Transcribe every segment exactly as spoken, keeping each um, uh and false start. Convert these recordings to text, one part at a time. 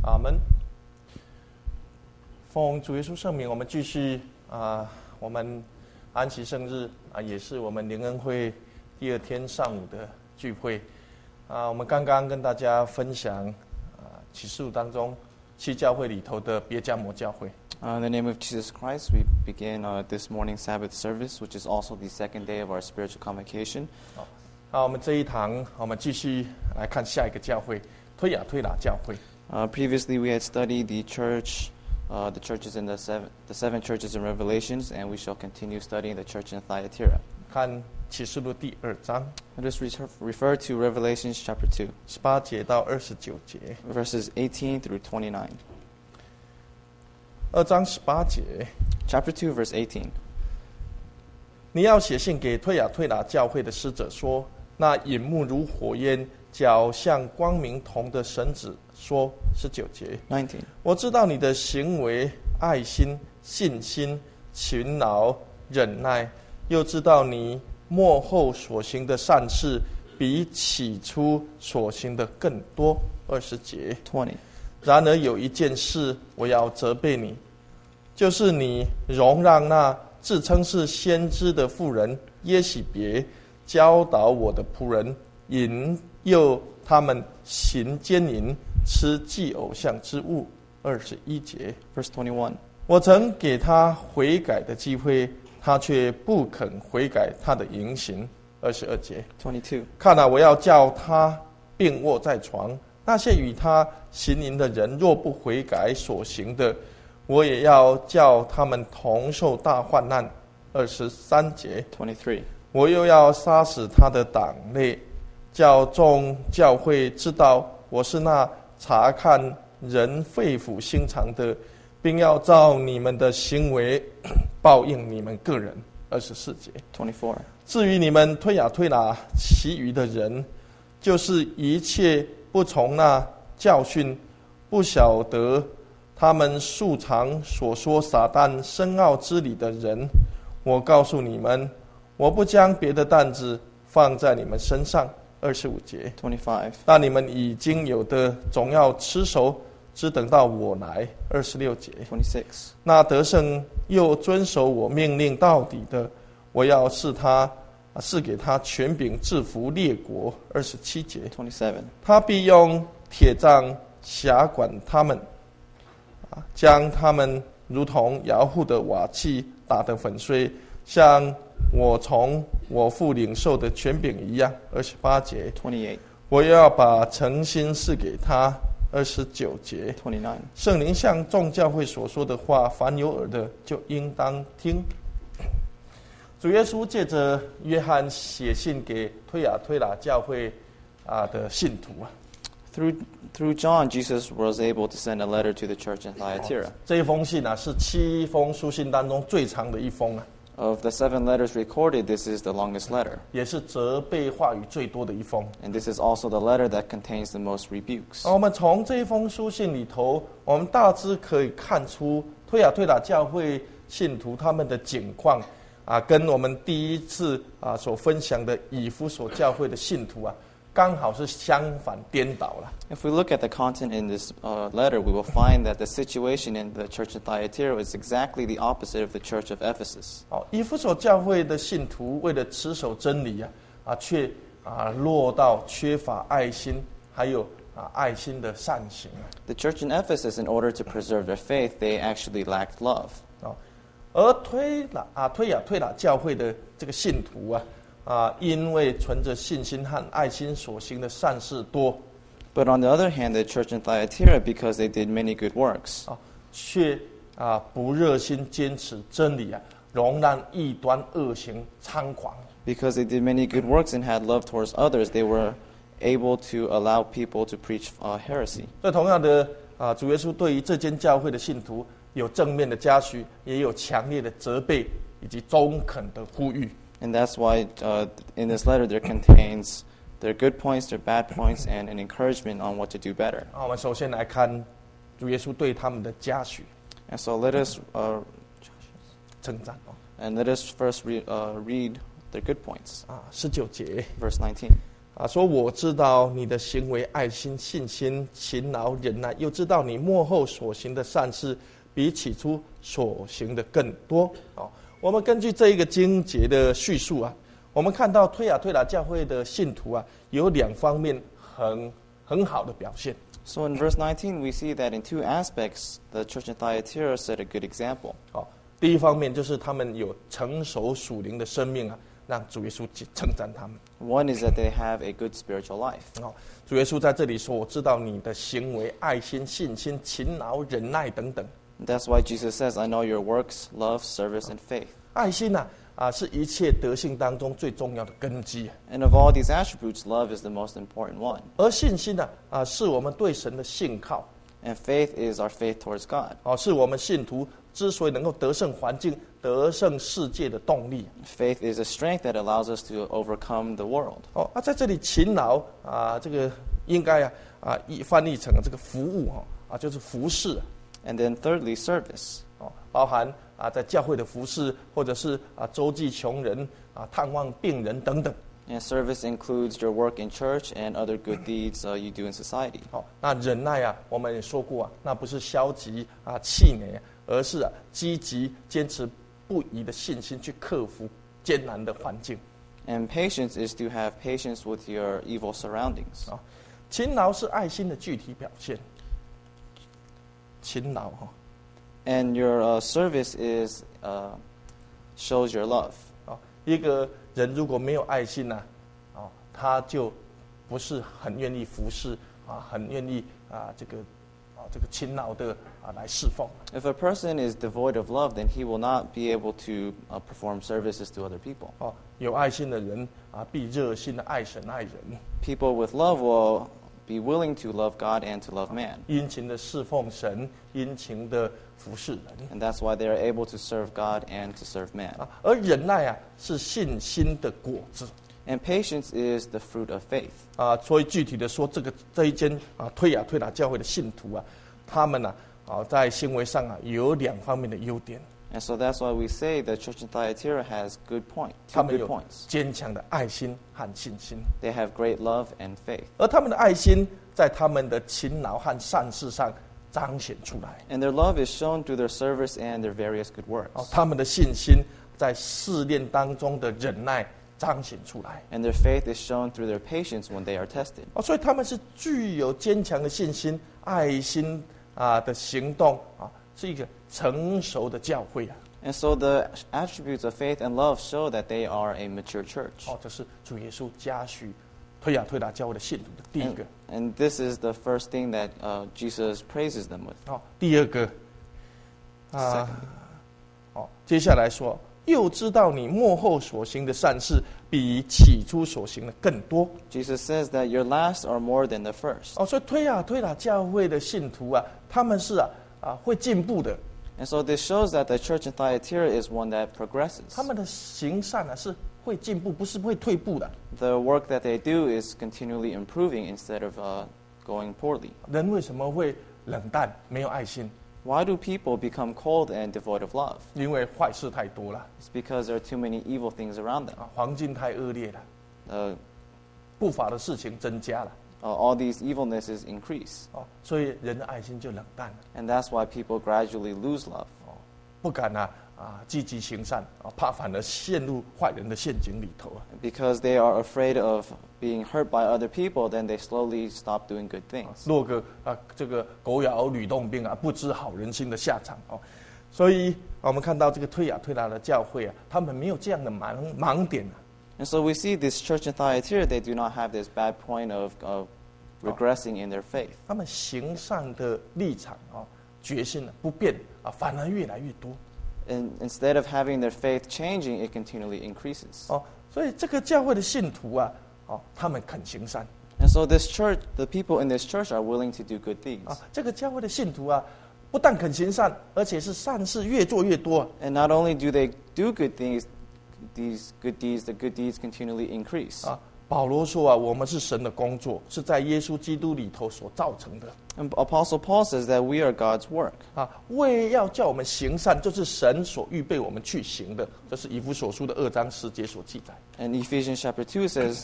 阿门。奉主耶稣圣名，我们继续啊，我们安息圣日啊，也是我们灵恩会第二天上午的聚会啊。我们刚刚跟大家分享啊，启示录当中七教会里头的别迦摩教会。 Uh, in the name of Jesus Christ, we begin uh, this morning Sabbath service, which is also the second day of our spiritual convocation. 好，那我们这一堂，我们继续来看下一个教会——推雅推喇教会。 Uh, previously, we had studied the church, uh, the churches in the seven, the seven churches in Revelations, and we shall continue studying the church in Thyatira. 看启示录第二章， Let us re- refer to Revelations chapter two, 十八节到二十九节。 verses eighteen through twenty-nine. 二章十八节， Chapter two, verse eighteen. 你要写信给推雅推喇教会的使者说：那引目如火焰、脚像光明铜的绳子说。十九节， nineteen. 我知道你的行为、爱心、信心、勤劳、忍耐，又知道你末后所行的善事比起初所行的更多。二十节， twenty. 然而有一件事我要责备你，就是你容让那自称是先知的妇人耶洗别教导我的仆人，引诱他们行奸淫，吃祭偶像之物。二十一节， Verse twenty-one. 我曾给他悔改的机会，他却不肯悔改他的淫行。二十二节， twenty-two. 看啊，我要叫他病卧在床，那些与他行淫的人若不悔改所行的，我也要叫他们同受大患难。二十三节， twenty-three. 我又要杀死他的党类，叫众教会知道我是那查看人肺腑心肠的，并要照你们的行为报应你们个人。二十四节， twenty-four. 至于你们推雅推喇其余的人，就是一切不从那教训，不晓得他们素常所说撒旦深奥之理的人，我告诉你们，我不将别的担子放在你们身上。二十五节， twenty-five. 那你们已经有的总要吃熟，只等到我来。二十六节， twenty-six. 那得胜又遵守我命令到底的，我要赐他赐给他权柄制服列国。二十七节， twenty-seven. 他必用铁杖辖管他们，将他们如同摇户的瓦器打得粉碎，像我从我父领受的权柄一样。二十八节， twenty-eight. 我又要把诚心赐给他。二十九节， twenty-nine. 圣灵向众教会所说的话，凡有耳的就应当听。主耶稣借着约翰写信给推雅推喇教会啊的信徒啊， Through through John, Jesus was able to send a letter to the church in Thyatira. 这一封信啊是七封书信当中最长的一封啊， Of the seven letters recorded, this is the longest letter. 也是责备话语最多的一封。 And this is also the letter that contains the most rebukes. 我们从这一封书信里头，我们大致可以看出推雅推喇教会信徒他们的境况啊，跟我们第一次啊所分享的以弗所教会的信徒啊，刚好是相反颠倒了。 If we look at the content in this uh, letter, we will find that the situation in the church of Thyatira is exactly the opposite of the church of Ephesus. 哦，以弗所教会的信徒为了持守真理啊，啊，却啊落到缺乏爱心，还有啊爱心的善行啊。 The church in Ephesus, in order to preserve their faith, they actually lacked love. 哦，而推喇啊推雅推喇教会的这个信徒啊，啊，因为存着信心和爱心所行的善事多， But on the other hand, the church in Thyatira, because they did many good works, 啊，却啊不热心坚持真理啊，容让异端恶行猖狂。 because they did many good works and had love towards others, they were able to allow people to preach uh, heresy. 所以同样的啊，主耶稣对于这间教会的信徒有正面的嘉许，也有强烈的责备以及中肯的呼吁。 And that's why uh, in this letter there contains their good points, their bad points, and an encouragement on what to do better. 啊，我们首先来看主耶稣对他们的嘉许 And so let us uh, 称赞哦。 and let us first re, uh, read their good points. 啊，十九节， Verse nineteen. 啊，说我知道你的行为、爱心、信心、勤劳、忍耐，又知道你末后所行的善事比起初所行的更多。哦，我们根据这一个经节的叙述啊，我们看到推雅推拿教会的信徒啊，有两方面很很好的表现。 So in verse nineteen, we see that in two aspects, the church in Thyatira set a good example. 哦，第一方面就是他们有成熟属灵的生命啊，让主耶稣称赞他们。 One is that they have a good spiritual life. 哦，主耶稣在这里说：“我知道你的行为、爱心、信心、勤劳、忍耐等等。” That's why Jesus says, I know your works, love, service, and faith. 爱心啊，啊，是一切德性当中最重要的根基。 And of all these attributes, love is the most important one. 而信心呢，啊，是我们对神的信靠。 And faith is our faith towards God. 哦，是我们信徒之所以能够得胜环境、得胜世界的动力。 Faith is a strength that allows us to overcome the world. 哦，那、啊、在这里勤劳啊，这个应该啊啊译翻译成这个服务哈啊，就是服侍。 And then thirdly, service. 哦，包含啊在教会的服侍，或者是啊周济穷人啊、探望病人等等。 And service includes your work in church and other good deeds uh, you do in society. 好，那忍耐啊，我们也说过啊，那不是消极啊、气馁，而是啊积极、坚持不移的信心去克服艰难的环境。 And patience is to have patience with your evil surroundings. 啊，勤劳是爱心的具体表现。勤劳哈。 And your uh, service is uh, shows your love. 啊，一个人如果没有爱心呢、啊，啊，他就不是很愿意服侍啊，很愿意啊这个啊这个勤劳的啊来侍奉。 If a person is devoid of love, then he will not be able to uh, perform services to other people. 哦，有爱心的人啊，必热心的爱神爱人。 People with love will be willing to love God and to love man. 殷勤的侍奉神，殷勤的服侍人。 And that's why they are able to serve God and to serve man. 啊，而忍耐啊，是信心的果子。 And patience is the fruit of faith. 啊，所以具体的说，这个这一间啊推雅推拿教会的信徒啊，他们呢啊在行为上啊有两方面的优点。 And so that's why we say the church in Thyatira has good point, 他 two 们 good 有 points. 坚强的爱心和信心， They have great love and faith. 而他们的爱心在他们的勤劳和善事上彰显出来。 And their love is shown through their service and their various good 哦， works. 他们的信心在试炼当中的忍耐彰显出来。 And their faith is shown through their patience when they are tested. 哦，所以他们是具有坚强的信心、爱心啊的行动啊，是一个成熟的教会啊。 And so the attributes of faith and love show that they are a mature church. 哦，这是主耶稣嘉许推雅推拿教会的信徒的第一 And, 个。 and this is the first thing that uh, Jesus praises them with. 哦，第二个啊，哦，接下来说，又知道你末后所行的善事比起初所行的更多。 Jesus says that your last are more than the first. 哦，所以推雅推拿教会的信徒啊，他们是啊啊会进步的， And so this shows that the church in Thyatira is one that progresses. 他们的行善啊是会进步，不是会退步的。 The work that they do is continually improving instead of uh, going poorly. 人为什么会冷淡、没有爱心？ Why do people become cold and devoid of love? 因为坏事太多了 It's because there are too many evil things around them. 啊，环境太恶劣了， Uh, 不法的事情增加了 uh, all these evilnesses increase. 哦，所以人的爱心就冷淡了 And that's why people gradually lose love. 哦，不敢啊啊积极行善啊，怕反而陷入坏人的陷阱里头啊。 Because they are afraid of being hurt by other people, then they slowly stop doing good things. 落个啊这个狗咬吕洞宾啊，不知好人心的下场哦。所以我们看到这个推雅推拿的教会啊，他们没有这样的盲盲点啊。 And so we see this church in Thyatira, they do not have this bad point of, of regressing in their faith. 他们行善的立场啊、决心呢不变啊，反而越来越多 And instead of having their faith changing, it continually increases. 哦。所以这个教会的信徒啊，哦，他们肯行善 And so this church, the people in this church are willing to do good deeds. 啊。这个教会的信徒啊，不但肯行善，而且是善事越做越多。 And not only do they do good things, these good deeds, the good deeds continually increase. 啊，保罗说啊，我们是神的工作，是在耶稣基督里头所造成的 And Apostle Paul says that we are God's work. 啊。为要叫我们行善，就是神所预备我们去行的。这是以弗所书的二章十节所记载。 And Ephesians chapter two says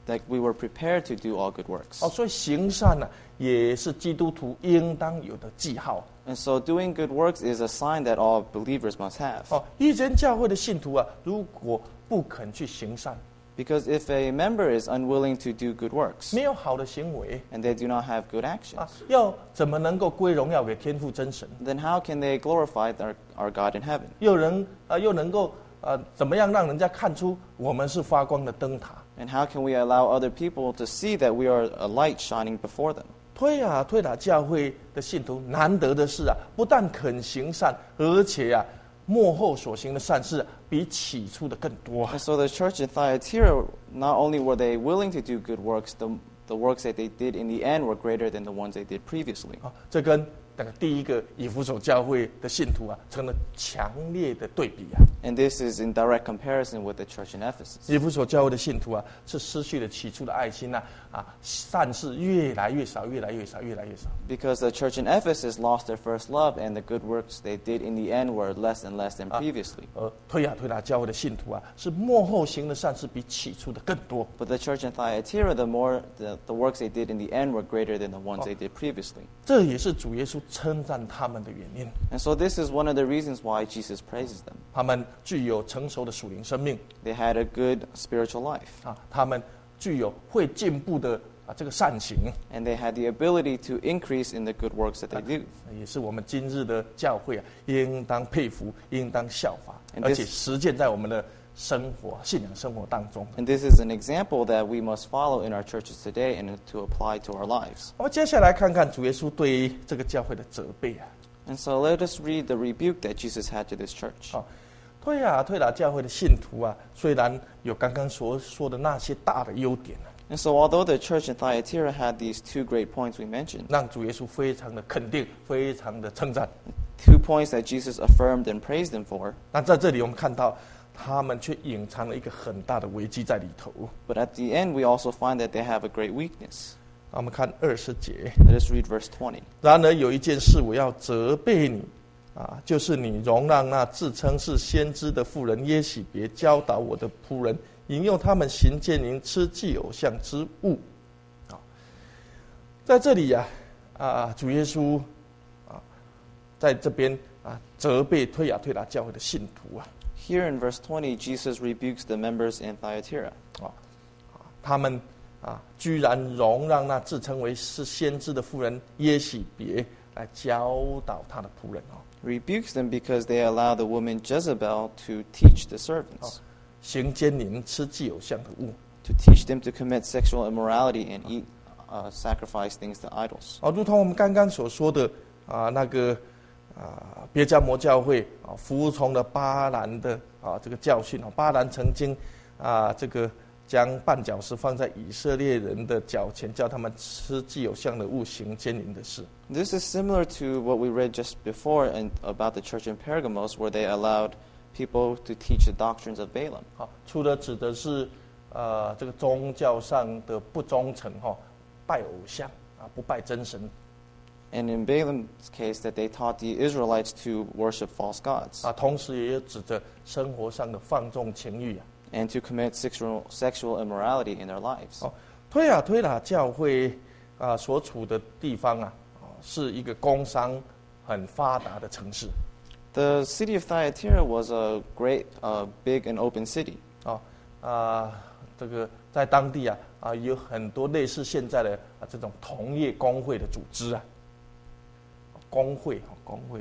that we were prepared to do all good works. 哦，所以行善呢、也是基督徒应当有的记号。 And so doing good works is a sign that all believers must have. 哦，一间教会的信徒啊，如果不肯去行善， Because if a member is unwilling to do good works 没有好的行为 and they do not have good 啊 actions,， 要怎么能够归荣耀给天父真神？ then how can they glorify our, our God in heaven? 又能啊，又能够啊，怎么样让人家看出我们是发光的灯塔？ And how can we allow other people to see that we are a light shining before them? 推啊推打教会的信徒难得的是啊，不但肯行善，而且啊，幕后所行的善事、啊、比起初的更多。 And so the church in Thyatira, not only were they willing to do good works, the, the works that they did in the end were greater than the ones they did previously. 啊，这跟那个第一个以弗所教会的信徒啊，成了强烈的对比啊。 And this is in direct comparison with the church in Ephesus. 以弗所教会的信徒啊，是失去了起初的爱心呐、啊，啊，善事越来越少，越来越少，越来越少。 Because the church in Ephesus lost their first love, and the good works they did in the end were less and less than previously. 而推亚推拿教会的信徒啊，是幕后行的善事比起初的更多。 But the church in Thyatira, the more the, the works they did in the end were greater than the ones they did previously. 这也是主耶稣称赞他们的原因。 And so this is one of the reasons why Jesus praises them. 他们具有成熟的属灵生命 They had a good spiritual life, 啊，他们具有会进步的啊这个善行， and they had the ability to increase in the good works that they do. 也是我们今日的教会啊，应当佩服，应当效法， And 而 this- 且实践在我们的生活、信仰生活当中。 And this is an example that we must follow in our churches today and to apply to our lives. 我们接下来看看主耶稣对于这个教会的责备啊。 And so let us read the rebuke that Jesus had to this church. 好，推亚推打教会的信徒啊，虽然有刚刚所说的那些大的优点啊， And so although the church in Thyatira had these two great points we mentioned, 让主耶稣非常的肯定，非常的称赞。 two points that Jesus affirmed and praised them for, 那在这里我们看到，他们却隐藏了一个很大的危机在里头。 but at the end we also find that they have a great weakness. 那我们看二十节。 Let us read verse twenty. 然而有一件事我要责备你，啊，就是你容让那自称是先知的妇人耶洗别教导我的仆人，引诱他们行奸淫、吃祭偶像之物。啊，在这里呀、啊，啊，主耶稣啊，在这边啊，责备推雅推拿教会的信徒啊， Here in verse twenty, Jesus rebukes the members in Thyatira. 啊，他们啊，居然容让那自称为是先知的妇人耶洗别来教导他的仆人哦。 Rebukes them because they allow the woman Jezebel to teach the servants, 行奸淫、吃祭偶像的物。 to teach them to commit sexual immorality and eat, uh, sacrifice things to idols. 哦，如同我们刚刚所说的啊，那个啊，别迦摩教会啊，服从了巴兰的啊这个教训啊，巴兰曾经啊这个将绊脚石放在以色列人的脚前，叫他们吃祭偶像的物，行奸淫的事。 This is similar to what we read just before and about the church in Pergamos, where they allowed people to teach the doctrines of Balaam. 好，除了指的是呃这个宗教上的不忠诚哈、拜偶像啊，不拜真神 And in Balaam's case, that they taught the Israelites to worship false gods 啊，同时也有指着生活上的放纵情欲啊。 and to commit sexual, sexual immorality in their lives. 哦，推雅推拉教会啊所处的地方啊，哦是一个工商很发达的城市 The city of Thyatira was a great, uh, big and open city. 啊啊，这个在当地啊啊有很多类似现在的啊这种同业工会的组织啊，工会哦工会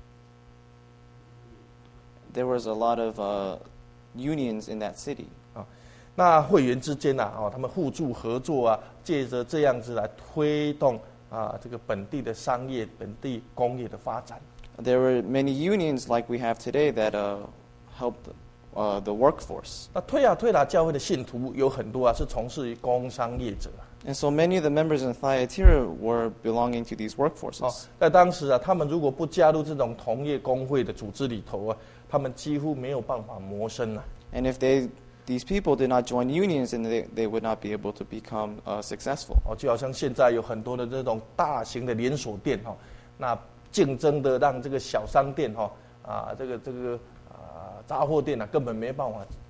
There was a lot of uh, unions in that city. 那会员之间呐哦他们互助合作啊，借着这样子来推动啊这个本地的商业、本地工业的发展。 There were many unions like we have today that uh, helped uh, the workforce. 那推雅推拉教会的信徒有很多啊是从事于工商业者啊。 And so many of the members in Thyatira were belonging to these 哦 workforces.， 在当时啊，他们如果不加入这种同业工会的组织里头啊，他们几乎没有办法谋生啊。 And if they, these people did not join unions, then they, they would not be able to become uh, successful. 哦，就好像现在有很多的这种大型的连锁店哈、哦，那竞争的让这个小商店哈、哦、啊，这个这个啊杂货店啊根本没办法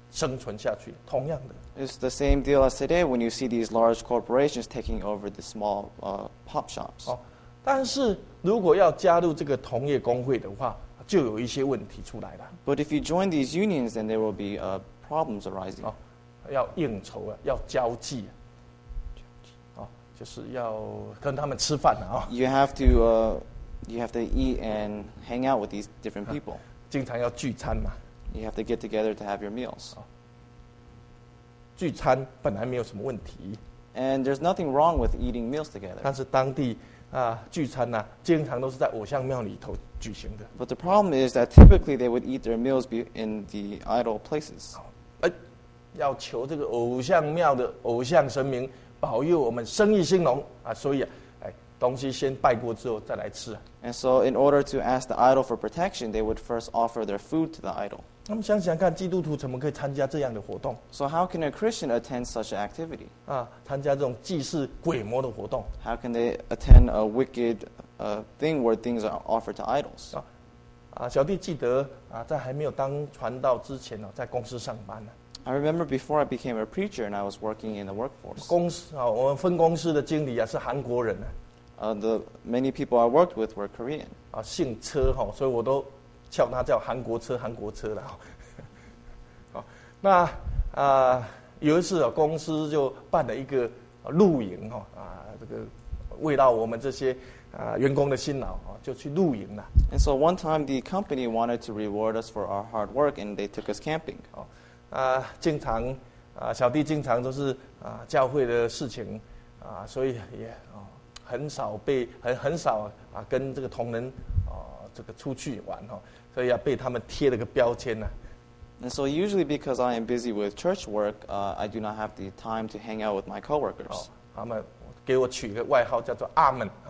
生存下去。同样的， It's the same deal as today when you see these large corporations taking over the small uh, pop shops. 哦，但是如果要加入这个同业工会的话，就有一些问题出来了。 But if you join these unions, then there will be uh, problems arising. 哦，要应酬啊，要交际啊，哦，就是要跟他们吃饭啊，哦， You have to uh, you have to eat and hang out with these different people. 经常要聚餐嘛。 You have to get together to have your meals. 聚餐本来没有什么问题， And there's nothing wrong with eating meals together. 但是当地啊聚餐呐、啊，经常都是在偶像庙里头举行的。 But the problem is that typically they would eat their meals be in the idol places. 哎，要求这个偶像庙的偶像神明保佑我们生意兴隆啊，所以啊，哎，东西先拜过之后再来吃啊。 And so in order to ask the idol for protection, they would first offer their food to the idol. 那么想想看，基督徒怎么可以参加这样的活动 So how can a Christian attend such an activity? 啊？参加这种祭祀鬼魔的活动 How can they attend a wicked uh, thing where things are offered to idols? 啊？啊，小弟记得啊，在还没有当传道之前呢、啊，在公司上班呢、 I remember before I became a preacher and I was working in the workforce. 公司啊，我们分公司的经理啊是韩国人啊， Uh, the many people I worked with were Korean. 啊姓车哈、所以我都叫他叫韩国车，韩国车了。好，那啊有一次啊，公司就办了一个露营哈啊，这个为到我们这些啊员工的辛劳啊，就去露营了。 And so one time the company wanted to reward us for our hard work and they took us camping. 哦啊，经常啊小弟经常都是啊教会的事情啊，所以也哦很少被很很少啊跟这个同仁啊这个出去玩哈、所以啊被他们贴了个标签呢、 And so usually because I am busy with church work, uh, I do not have the time to hang out with my 哦 coworkers. 他们给我取个外号叫做阿门哦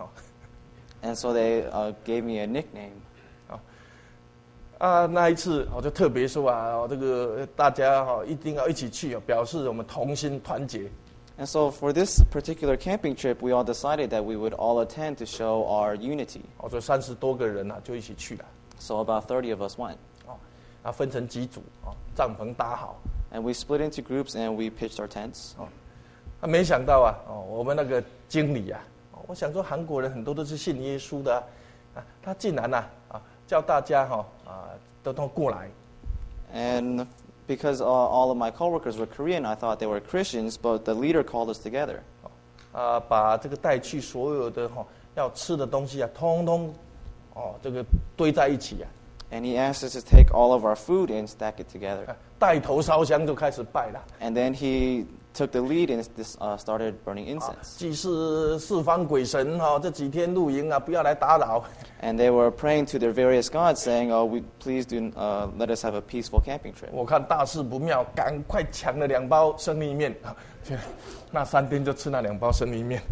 And so they uh, gave me a nickname. 啊那一次我就特别说啊这个大家哈一定要一起去哦，表示我们同心团结。 And so for this particular camping trip, we all decided that we would all attend to show our unity. 哦，所以三十多个人啊就一起去了 So about thirty of us went. 哦，啊分成几组哦，帐篷搭好。 And we split into groups and we pitched our tents. 啊，没想到啊，哦，我们那个经理啊，哦我想说韩国人很多都是信耶稣的啊，啊他竟然呐啊叫大家哈啊都都过来， And because uh, all of my coworkers were Korean, I thought they were Christians, but the leader called us together. 啊把这个带去所有的哈、要吃的东西啊，通通哦这个堆在一起啊， And he asked us to take all of our food and stack it together. 啊带头烧香就开始拜了， And then he took the lead and this, uh, started burning 啊 incense. 祭祀四方鬼神哈、这几天露营啊不要来打扰， And they were praying to their various gods, saying, "Oh, we, please do uh, let us have a peaceful camping trip." 我看大事不妙，赶快抢了两包生米面啊，就那三天就吃那两包生米面。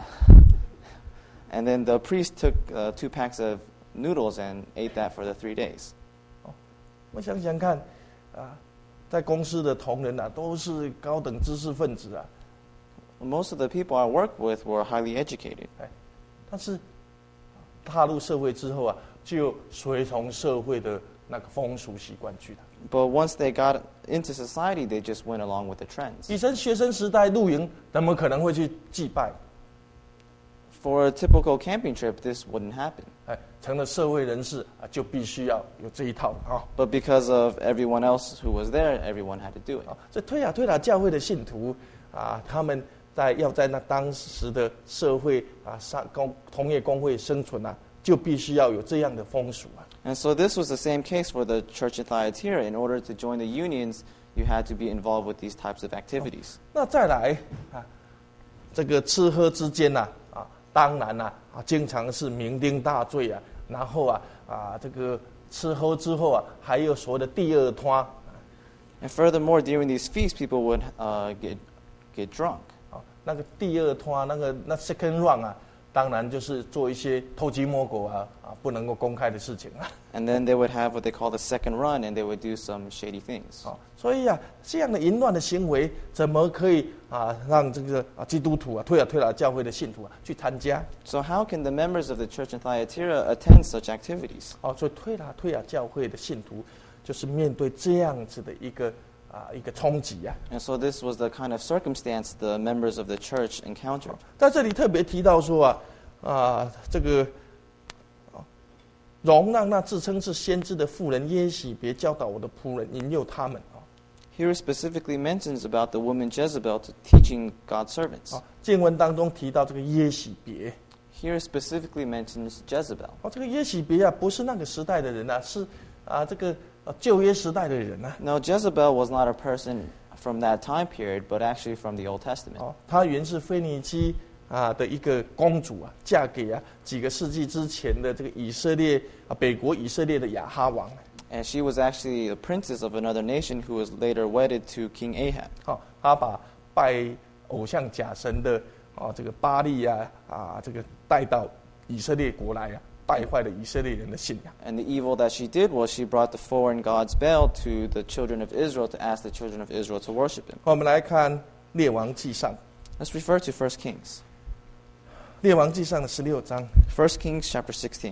And then the priest took uh, two packs of noodles and ate that for the three days. 我想想看，啊，在公司的同仁啊，都是高等知识分子啊， Most of the people I worked with were highly educated. 但是踏入社会之后啊，就随从社会的那个风俗习惯去了。 But once they got into society, they just went along with the trends. 以前学生时代露营，怎么可能会去祭拜？ For a typical camping trip, this wouldn't happen. 哎，成了社会人士啊，就必须要有这一套啊。 But because of everyone else who was there, everyone had to do it. 啊，所以推亚推拉教会的信徒啊，他们在要在那当时的社会啊上工同业工会生存啊，就必须要有这样的风俗啊。 And so this was the same case for the church in Thyatira. In order to join the unions, you had to be involved with these types of activities. 那再来啊，这个吃喝之间呐啊，当然呐啊，经常是酩酊大醉啊，然后啊啊这个吃喝之后啊，还有所谓的第二摊 And furthermore, during these feasts, people would uh, get get drunk. 啊，那个第二摊那个那 second round 啊，当然就是做一些偷鸡摸狗啊啊不能够公开的事情啊。 And then they would have what they call the second run, and they would do some shady things. 啊，所以啊，这样的淫乱的行为，怎么可以啊让这个啊基督徒啊推啊推拉教会的信徒啊去参加？ So how can the members of the church in Thyatira attend such activities? 啊，所以推拉推拉教会的信徒，就是面对这样子的一个啊一个冲击啊。 And so this was the kind of circumstance the members of the church encountered. 在这里特别提到说啊啊这个。容让那自称是先知的妇人耶洗别教导我的仆人，引诱他们。 Here it specifically mentions about the woman Jezebel to teaching God's servants. 经文当中提到这个耶洗别。 Here it specifically mentions Jezebel. 哦，这个耶洗别啊，不是那个时代的人啊，是啊这个旧约时代的人啊。 No, Jezebel was not a person from that time period, but actually from the Old Testament. 哦，她原是腓尼基啊的一个公主啊，嫁给啊几个世纪之前的这个以色列啊北国以色列的亚哈王。 And she was actually the princess of another nation who was later wedded to King Ahab. 好，他把拜偶像假神的啊这个巴力啊啊这个带到以色列国来啊，败坏了以色列人的信仰。 And the evil that she did was she brought the foreign gods Baal to the children of Israel to ask the children of Israel to worship him. 我们来看列王纪上， Let's refer to First Kings. 列王纪上的十六章。 First Kings chapter sixteen.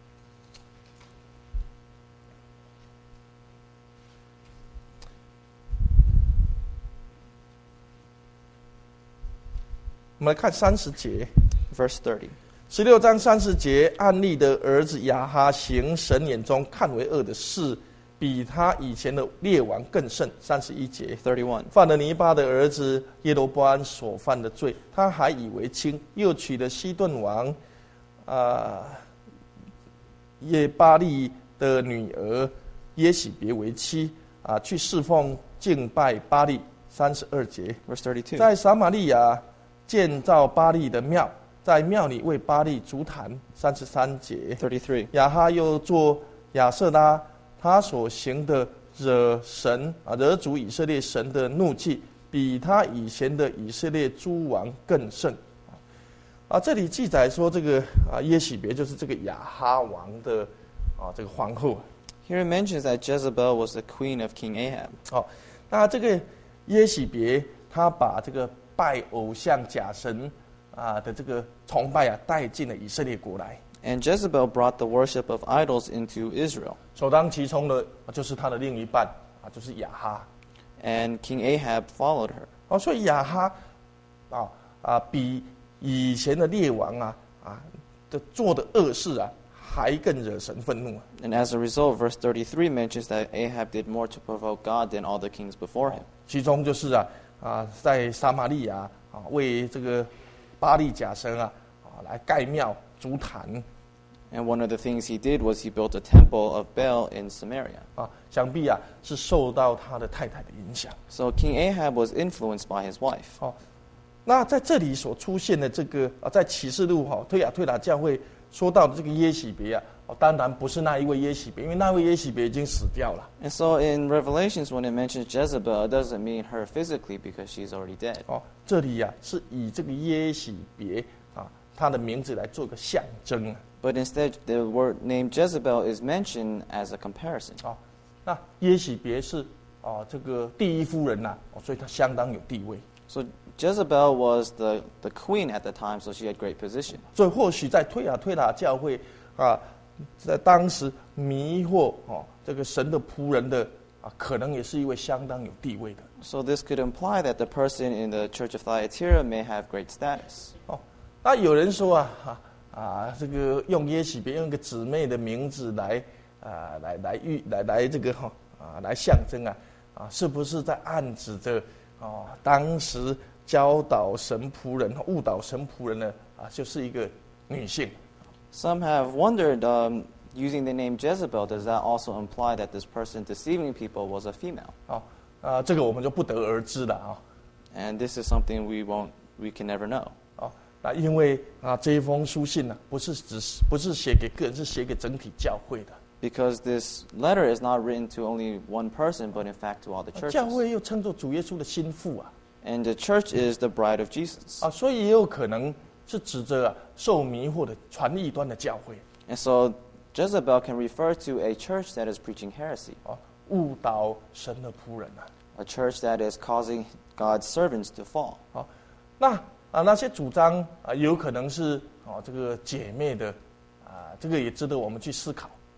我们来看三十节， Verse thirty. 十六章三十节，暗利的儿子亚哈行神眼中看为恶的事，比他以前的列王更甚。三十一节， thirty-one. 犯了尼巴的儿子耶罗波安所犯的罪，他还以为轻，又娶了西顿王啊、呃、耶巴利的女儿耶洗别为妻啊、去侍奉敬拜巴利。三十二节， Verse thirty-two. 在撒玛利亚建造巴利的庙，在庙里为巴利筑坛。三十三节， thirty-three. 亚哈又做亚瑟拉，他所行的惹神啊惹主以色列神的怒气，比他以前的以色列诸王更甚。啊，这里记载说这个啊耶洗别就是这个亚哈王的啊这个皇后。 Here it mentions that Jezebel was the queen of King Ahab. 好，那这个耶洗别他把这个拜偶像假神啊的这个崇拜啊带进了以色列国来。 And Jezebel brought the worship of idols into Israel. 首当其冲的就是他的另一半啊，就是亚哈。 And King Ahab followed her. 哦，所以亚哈啊啊比以前的列王啊啊的做的恶事啊还更惹神愤怒啊。 And as a result, verse thirty-three mentions that Ahab did more to provoke God than all the kings before him. 其中就是啊啊在撒玛利亚啊为这个巴利假神啊啊来盖庙筑坛。 And one of the things he did was he built a temple of Baal in Samaria. 啊，想必啊是受到他的太太的影响。 So King Ahab was influenced by his wife. 哦，那在这里所出现的这个啊，在启示录哈推雅推拿教会说到的这个耶洗别啊，哦，当然不是那一位耶洗别，因为那位耶洗别已经死掉了。 And so in Revelations, when it mentions Jezebel, it doesn't mean her physically because she's already dead. 哦，这里呀、啊、是以这个耶洗别啊他的名字来做个象征啊。 But instead, the word name Jezebel is mentioned as a comparison. 啊，那耶洗别是啊这个第一夫人呐、哦，所以她相当有地位。 So Jezebel was the, the queen at the time, so she had great position. 所以或许在推雅推拿教会啊，在当时迷惑哦这个神的仆人的啊，可能也是一位相当有地位的。 So this could imply that the person in the church of Thyatira may have great status. 哦，那有人说啊啊啊，这个用耶洗别用一个姊妹的名字来啊来来预来来这个哈啊来象征啊啊，是不是在暗指着哦当时教导神仆人误导神仆人呢啊就是一个女性。 Some have wondered, um, using the name Jezebel, does that also imply that this person deceiving people was a female? 哦啊，这个我们就不得而知了啊。 And this is something we won't, we can never know. 啊，那因为啊这一封书信呢、啊，不是只是不是写给个人，是写给整体教会的。 Because this letter is not written to only one person, but in fact to all the 教 churches. 会又称作主耶稣的心腹啊， And the church is the bride of Jesus. 啊，所以也有可能是指着啊受迷惑的传异端的教会 And so Jezebel can refer to a church that is preaching heresy, 啊，误导神的仆人啊。 a church that is causing God's servants to fall. 啊，那啊那些主张啊有可能是啊这个姐妹的啊，这个也值得我们去思考。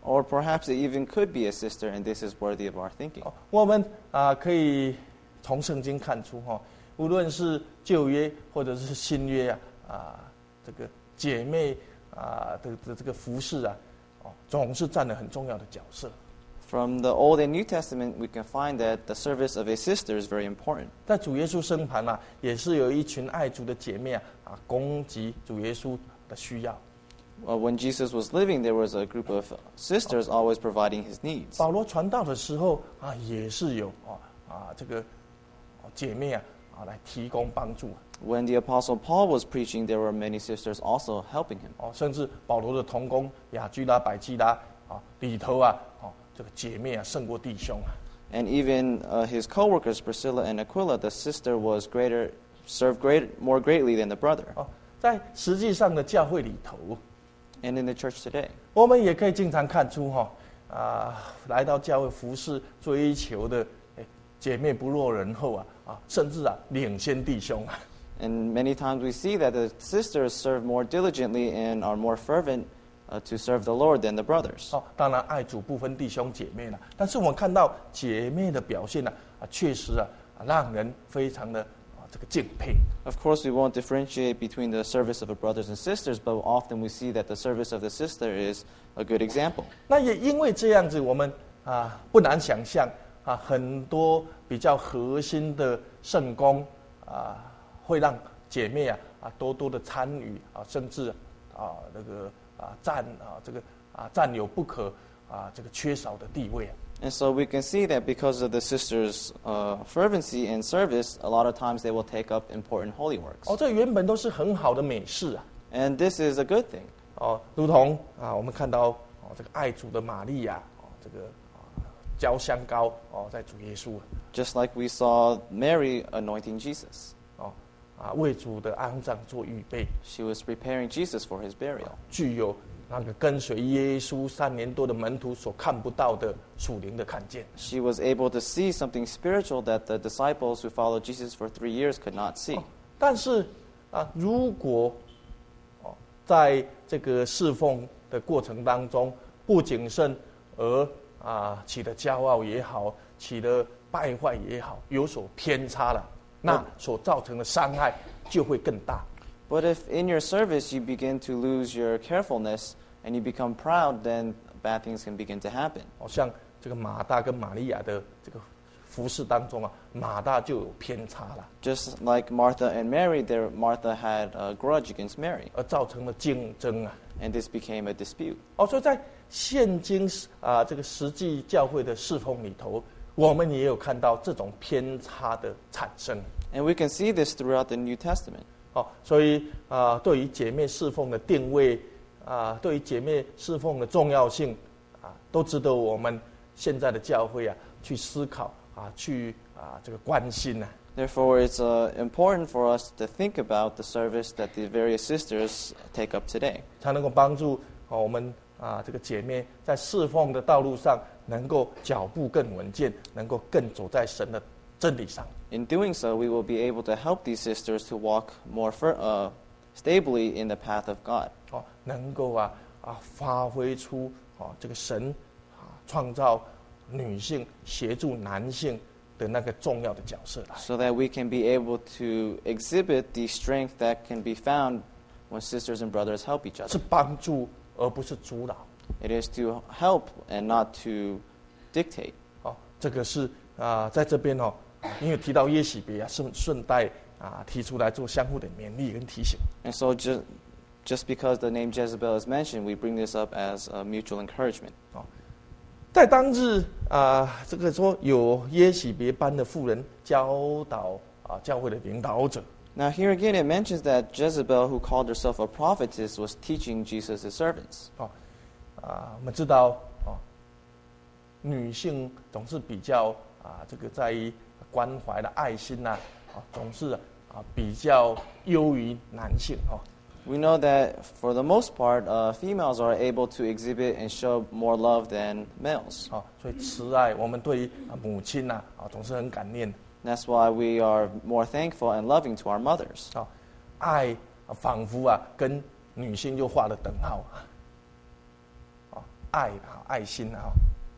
Or perhaps it even could be a sister, and this is worthy of our thinking. 哦我们啊、可以从圣经看出哈、无论是旧约或者是新约啊啊、这个姐妹啊的的这个服饰啊，哦总是占了很重要的角色。 From the Old and New Testament, we can find that the service of a sister is very important. 在主耶稣身旁啊，也是有一群爱主的姐妹啊啊，供给主耶稣的需要。 Uh, when Jesus was living, there was a group of sisters always providing his needs. 保罗传道的时候啊，也是有啊啊这个啊姐妹啊啊来提供帮助 When the Apostle Paul was preaching, there were many sisters also helping him. 哦，甚至保罗的同工雅居拉、百基拉啊里头啊哦这个姐妹啊胜过弟兄啊。 And even uh, his co-workers, Priscilla and Aquila, the sister was greater, served great, more greatly than the brother. 哦，在实际上的教会里头， And in the church today, 我们也可以经常看出哈啊来到教会服侍追求的哎姐妹不落人后啊啊，甚至啊领先弟兄啊。 and many times we see that the sisters serve more diligently and are more fervent uh, to serve the Lord than the brothers. 哦，当然爱主不分弟兄姐妹了，但是我们看到姐妹的表现呢啊，确实啊啊让人非常的啊这个敬佩。 Of course, we won't differentiate between the service of the brothers and sisters, but often we see that the service of the sister is a good example. 那也因为这样子，我们啊不难想象啊，很多比较核心的圣工啊，会让姐妹啊啊多多的参与啊，甚至啊那个啊占啊这个啊占有不可啊这个缺少的地位啊。 And so we can see that because of the sisters' uh, fervency and service, a lot of times they will take up important holy works. 哦，这原本都是很好的美事啊。 And this is a good thing. 哦，如同啊我们看到哦这个爱主的玛利亚哦这个啊浇香膏哦在主耶稣 Just like we saw Mary anointing Jesus. 哦啊为主的安葬做预备。 She was preparing Jesus for his burial. 具有那个跟随耶稣三年多的门徒所看不到的属灵的看见。 She was able to see something spiritual that the disciples who followed Jesus for three years could not see. 但是啊，如果哦，在这个侍奉的过程当中不谨慎，而啊起了骄傲也好，起了败坏也好，有所偏差了，那所造成的伤害就会更大。 But if in your service you begin to lose your carefulness and you become proud, then bad things can begin to happen. 好像这个马大跟玛利亚的这个服饰当中啊，马大就有偏差了。 Just like Martha and Mary, there Martha had a grudge against Mary, 而造成了竞争啊。 and this became a dispute. 哦，所以在现今啊这个实际教会的侍奉里头，我们也有看到这种偏差的产生。 And we can see this throughout the New Testament. 哦，所以啊，对于姐妹侍奉的定位啊，对于姐妹侍奉的重要性啊，都值得我们现在的教会啊去思考啊，去啊这个关心啊。 Therefore, it's uh, important for us to think about the service that the various sisters take up today, 才能够帮助哦我们啊这个姐妹在侍奉的道路上能够脚步更稳健，能够更走在神的真理上。 In doing so, we will be able to help these sisters to walk more fir- uh, stably in the path of God, 哦，能够啊啊发挥出哦这个神啊创造女性协助男性的那个重要的角色来。 so that we can be able to exhibit the strength that can be found when sisters and brothers help each 是 other. 帮助而不是阻挠。 It is to help and not to dictate. 哦，这个是啊在这边哦，因为提到耶洗别啊，顺顺带啊提出来做相互的勉励跟提醒。 And so just, just because the name Jezebel is mentioned, we bring this up as a mutual encouragement. 在当日啊，这个说有耶洗别般的妇人教导啊教会的领导者。 Now here again it mentions that Jezebel, who called herself a prophetess, was teaching Jesus' servants. 哦，啊，我们知道哦，女性总是比较啊，这个在于关怀的爱心呐、啊，总是啊比较优于男性哦。 We know that for the most part, uh, females are able to exhibit and show more love than males. 哦，所以慈爱，我们对于啊母亲呐啊总是很感念。 That's why we are more thankful and loving to our mothers. 哦，爱啊仿佛啊跟女性就画了等号啊。哦， 爱啊，爱心啊，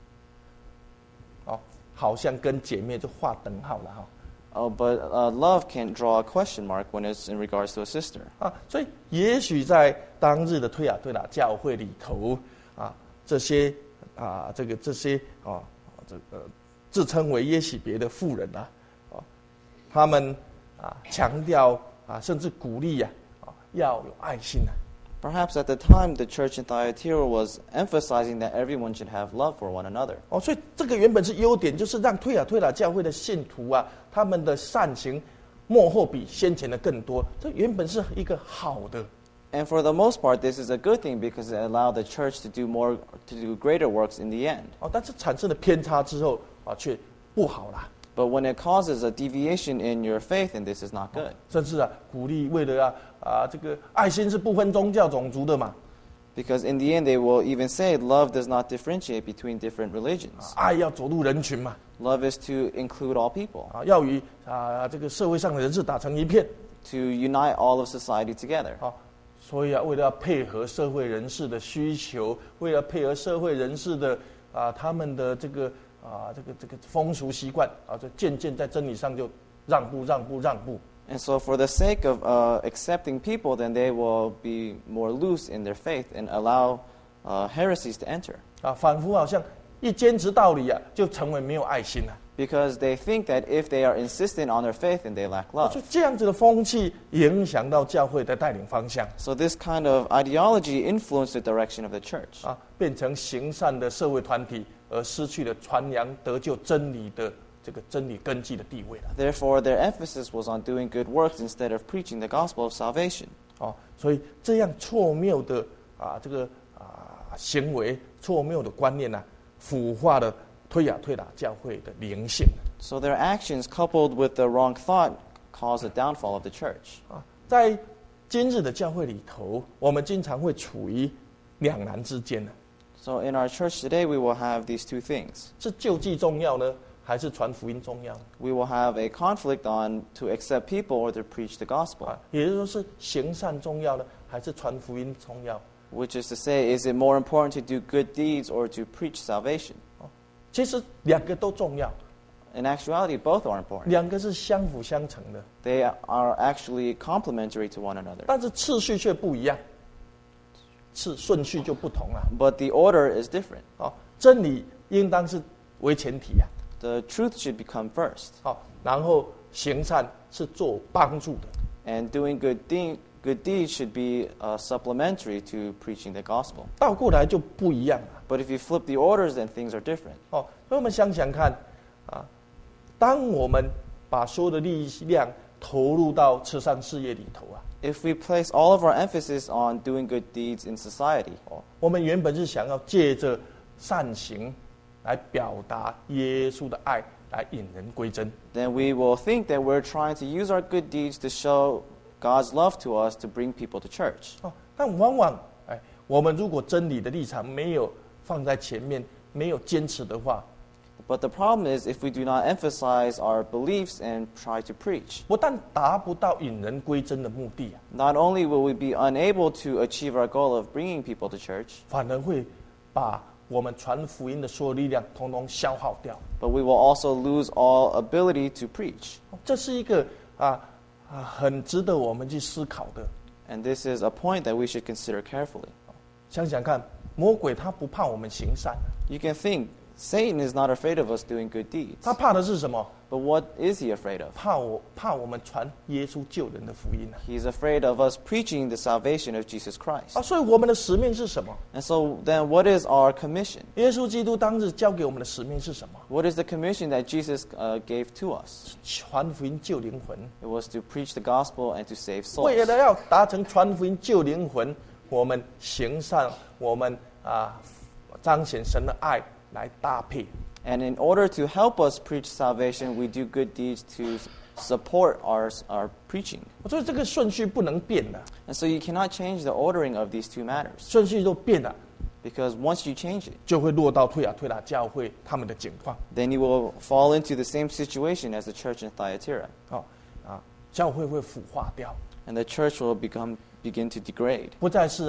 哦，好像跟姐妹就划等号了哈。 Oh, but uh, love can't draw a question mark when it's in regards to a sister. 啊，所以也许在当日的推雅推拿教会里头啊，这些啊，这个这些啊，这个自称为耶洗别的妇人啊，啊，他们啊强调啊，甚至鼓励呀啊，要有爱心啊。 Perhaps at the time, the church in Thyatira was emphasizing that everyone should have love for one another. 哦，所以这个原本是优点，就是让推雅推拿教会的信徒啊，他们的善行末后比先前的更多，这原本是一个好的。 And for the most part, this is a good thing because it allowed the church to do more, to do greater works in the end. 哦，但是产生了偏差之后啊，却不好啦。 But when it causes a deviation in your faith, then this is not good. 甚至啊，鼓励为了啊啊这个爱心是不分宗教种族的嘛， Because in the end, they will even say love does not differentiate between different religions. 爱要走入人群嘛， Love is to include all people, 啊，要与啊这个社会上的人士打成一片 to unite all of society together. 啊。所以啊，为了要配合社会人士的需求，为了配合社会人士的啊他们的这个啊这个这个风俗习惯啊，就渐渐在真理上就让步让步让步。 And so for the sake of uh, accepting people, then they will be more loose in their faith and allow uh, heresies to enter. 啊，仿佛好像一坚持道理啊，就成为没有爱心了。 Because they think that if they are insistent on their faith, then they lack 所 love. 以这样子的风气影响到教会的带领方向 So this kind of ideology influenced the direction of the church. 啊，变成行善的社会团体，而失去了传扬得救真理的这个真理根基的地位了。 Therefore, their emphasis was on doing good works instead of preaching the gospel of salvation. 哦，所以这样错谬的啊这个啊行为、错谬的观念呢、啊，腐化了推雅推拿教会的灵性。 So their actions, coupled with the wrong thought, caused the downfall of the church. 啊，在今日的教会里头，我们经常会处于两难之间呢、 So in our church today, we will have these two things. 是救济重要呢，还是传福音重要呢？ We will have a conflict on to accept people or to preach the gospel. 啊，也就是说是行善重要呢，还是传福音重要？ Which is to say, is it more important to do good deeds or to preach salvation? 其实两个都重要， In actuality, both are important. 两个是相辅相成的， They are actually complementary to one another. 但是次序却不一样，次顺序就不同了。 But the order is different. 啊，真理应当是为前提啊， The truth should become first. 啊，然后行善是做帮助的。 And doing good, de- good deeds should be uh, supplementary to preaching the gospel. 倒过来就不一样了。 But if you flip the orders, then things are different. 哦，那我们想想看，啊，当我们把所有的力量投入到慈善事业里头啊， If we place all of our emphasis on doing good deeds in society, 哦，我们原本是想要借着善行来表达耶稣的爱，来引人归真。 then we will think that we're trying to use our good deeds to show God's love to us to bring people to church. 哦，但往往，哎，我们如果真理的立场没有放在前面，没有坚持的话， But the problem is, if we do not emphasize our beliefs and try to preach, 不但达不到引人归真的目的啊， not only will we be unable to achieve our goal of bringing people to church, 反而会把我们传福音的所有力量统统消耗掉。 but we will also lose all ability to preach. 这是一个啊啊很值得我们去思考的。 And this is a point that we should consider carefully. 想想看，魔鬼他不怕我们行善， You can think, Satan is not afraid of us doing good deeds. 他怕的是什么？ But what is he afraid of? 怕我怕我们传耶稣救人的福音啊！ He's afraid of us preaching the salvation of Jesus Christ. 啊，所以我们的使命是什么？ And so then what is our commission? 耶稣基督当日交给我们的使命是什么？ What is the commission that Jesus uh, gave to us? 传福音救灵魂。 It was to preach the gospel and to save 为 souls. 了要达成传福音救灵魂，我们行善，我们啊彰显神的爱来搭配。 And in order to help us preach salvation, we do good deeds to support our, our preaching. 所以这个顺序不能变的， And so you cannot change the ordering of these two matters. 顺序都变了， Because once you change it, 就会落到推雅推拿教会他们的境况。 then you will fall into the same situation as the church in Thyatira. 啊啊，教会会腐化掉， And the church will become begin to degrade. 不再是啊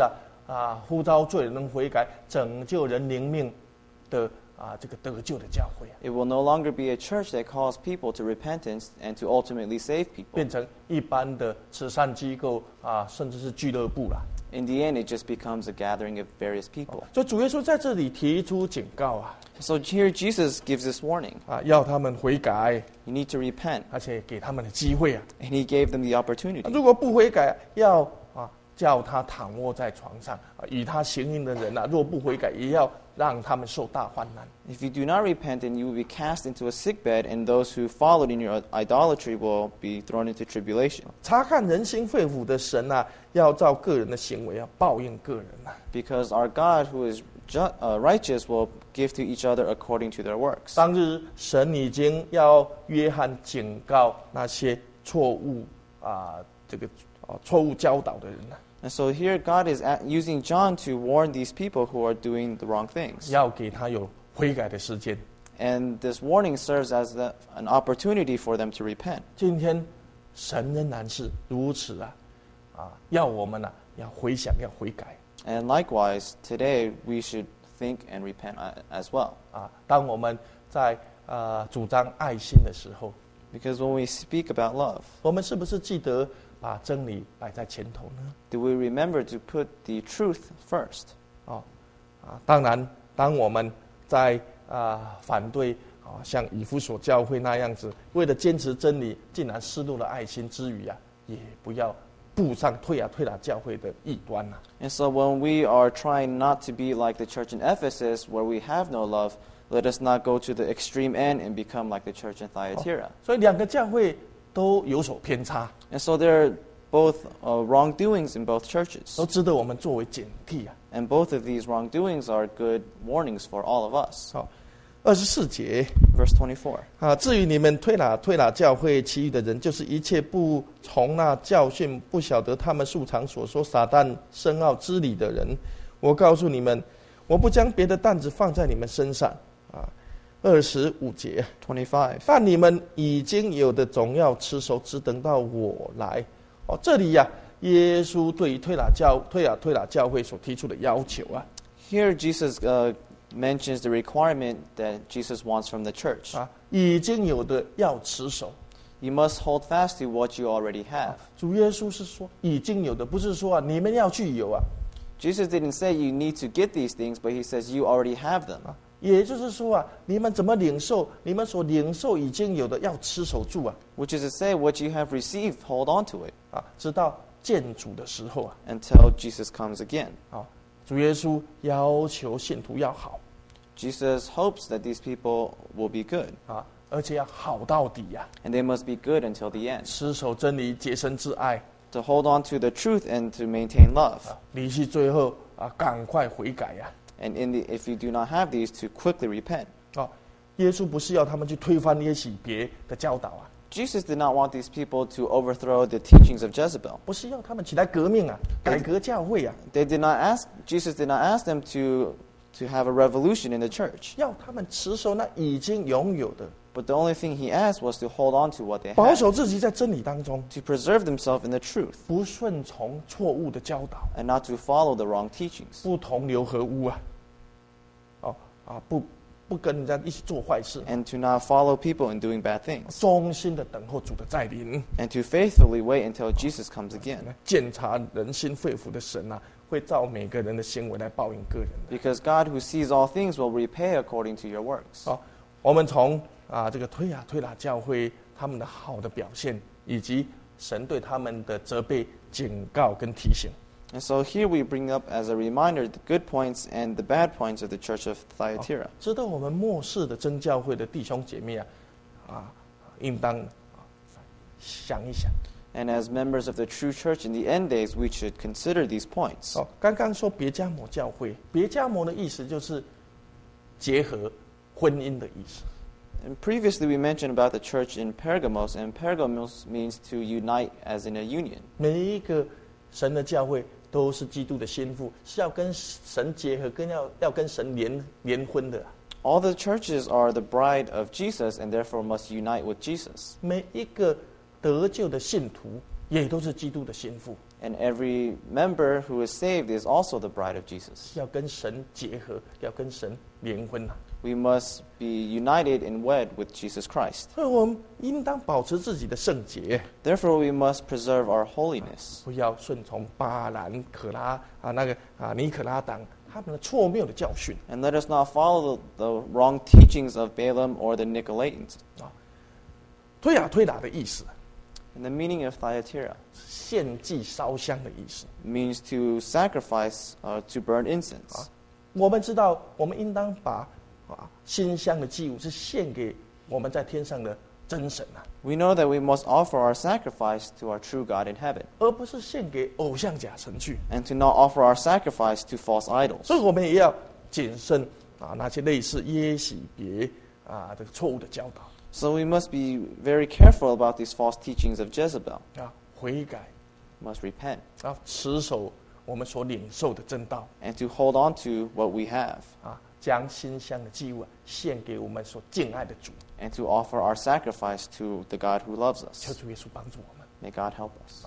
啊呼召罪人悔改、拯救人灵命的啊这个得救的教会啊， It will no longer be a church that calls people to repentance and to ultimately save people. 变成一般的慈善机构啊，甚至是俱乐部啦。 In the end, it just becomes a gathering of various people. 所以主耶稣在这里提出警告啊， So here Jesus gives this warning. 啊要他们悔改， You need to repent. 而且给他们的机会啊。 And he gave them the opportunity. 如果不悔改，要啊叫他躺卧在床上啊，与他行淫的人啊，若不悔改，也要让他们受大患难。 If you do not repent, then you will be cast into a sick bed, and those who followed in your idolatry will be thrown into tribulation. 查看人心肺腑的神啊，要照个人的行为要报应个人啊。 Because our God, who is ju- uh, righteous, will give to each other according to their works. 当日神已经要约翰警告那些错误啊这个啊错误教导的人啊， And so here God is at using John to warn these people who are doing the wrong things. 要给他有悔改的时间。 And this warning serves as the, an opportunity for them to repent. 今天神仍然是如此啊啊，要我们啊要回想，要悔改 And likewise, today we should think and repent uh, as well. 啊。当我们在呃主张爱心的时候， Because when we speak about love, 我们是不是记得把真理摆在前头呢？ do we remember to put the truth first? 啊啊，当然，当我们在啊反对啊像以弗所教会那样子，为了坚持真理，竟然失落了爱心之余啊，也不要步上退啊退啦教会的异端呐、啊。 And so when we are trying not to be like the church in Ephesus, where we have no love, let us not go to the extreme end and become like the church in Thyatira. 所以两个教会都有所偏差， And so there are both uh, wrongdoings in both churches. 都值得我们作为警惕啊。 And both of these wrongdoings are good warnings for all of us. 好，二十四节 Verse twenty-four. 啊，至于你们推拿推拿教会其余的人，就是一切不从那教训，不晓得他们素常所说撒旦深奥之理的人，我告诉你们，我不将别的担子放在你们身上啊。二十五节， twenty-five. 但你们已经有的总要持守，只等到我来。哦，这里呀、啊，耶稣对推拿教推啊推拿教会所提出的要求啊， Here Jesus uh, mentions the requirement that Jesus wants from the church. 啊，已经有的要持守。 You must hold fast to what you already have. 主耶稣是说已经有的，不是说啊你们要去有啊。 Jesus didn't say you need to get these things, but he says you already have them. 啊，也就是说啊，你们怎么领受？你们所领受已经有的要持守住啊， Which is to say, what you have received, hold on to it 啊，直到见主的时候啊， until Jesus comes again. 啊，主耶稣要求信徒要好 Jesus hopes that these people will be good, 啊，而且要好到底呀、 and they must be good until the 啊， end. 持守真理，洁身自爱 To hold on to the truth and to maintain love. 啊，离弃最后啊，赶快悔改呀、 And in the, if you do not have these, to quickly repent. 啊，耶稣不是要他们去推翻耶洗别的教导啊， Jesus did not want these people to overthrow the teachings of Jezebel. 不是要他们起来革命啊，改革教会啊， They did not ask, Jesus did not ask them to, to have a revolution in the church. 要他们持守那已经拥有的， But the only thing he asked was to hold on to what they 保 had, 守自己在真理当中， to preserve themselves in the truth, 不顺从错误的教导。 and not to follow the wrong teachings, 不同流合污啊，哦啊，不不跟人家一起做坏事， and to not follow people in doing bad things, 忠心的等候主的再临。 and to faithfully wait until Jesus comes again. 鉴察人心肺腑的神啊，会照每个人的行为来报应个人的。 Because God who sees all things will repay according to your works. 哦，我们从啊这个推雅推拉教会他们的好的表现，以及神对他们的责备、警告跟提醒， And so here we bring up as a reminder the good points and the bad points of the church of Thyatira. 值得我们末世的真教会的弟兄姐妹啊啊，应当啊想一想。 And as members of the true church in the end days, we should consider these points. 哦，刚刚说别加摩教会，别加摩的意思就是结合婚姻的意思。 And previously we mentioned about the church in Pergamos, and Pergamos means to unite as in a union. 每一个神的教会都是基督的心腹，是要跟神结合，跟要要跟神联联婚的。 All the churches are the bride of Jesus and therefore must unite with Jesus. 每一个得救的信徒也都是基督的心腹。 And every member who is saved is also the bride of Jesus. 要跟神结合，要跟神联婚啊。 We must be united and wed with Jesus Christ. 所以我们应当保持自己的圣洁， Therefore, we must preserve our holiness. 不要顺从巴兰、可拉啊那个啊尼可拉党他们的错谬的教训。 And let us not follow the, the wrong teachings of Balaam or the Nicolaitans. 推雅推拿的意思 And the meaning of Thyatira 献祭烧香的意思。 means to sacrifice, uh, to burn incense. 我们知道，我们应当把啊馨香的祭物是献给我们在天上的真神啊， We know that we must offer our sacrifice to our true God in heaven, 而不是献给偶像假神去。 and to not offer our sacrifice to false 所以 idols. 我们也要谨慎啊那些类似耶洗别啊这个错误的教导 So we must be very careful about these false teachings of Jezebel. 啊，悔改 We must repent 啊，持守我们所领受的真道 and to hold on to what we have, 啊，将馨香的祭物啊献给我们所敬爱的主。 and to offer our sacrifice to the God who loves 求 us. 主耶稣帮助我们。 May God help us.